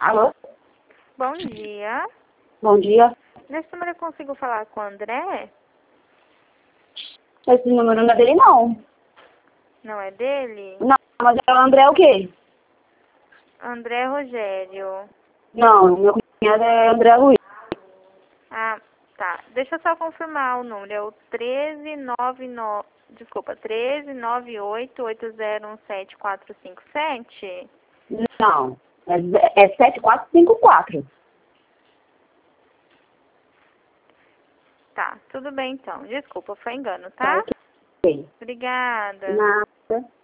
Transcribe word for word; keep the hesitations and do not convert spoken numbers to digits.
Alô? Bom dia. Bom dia. Nesse número eu consigo falar com o André? Esse número não é dele, não. Não é dele? Não, mas é o André o quê? André Rogério. Não, meu cunhado é André Luiz. Ah, tá. Deixa eu só confirmar o número. É o treze nove nove... Desculpa, treze nove oito oito zero um sete quatro cinco sete? Não, é, é sete quatro cinco quatro. Tá, tudo bem então. Desculpa, foi engano, Tá tá? ok. Obrigada. Nada.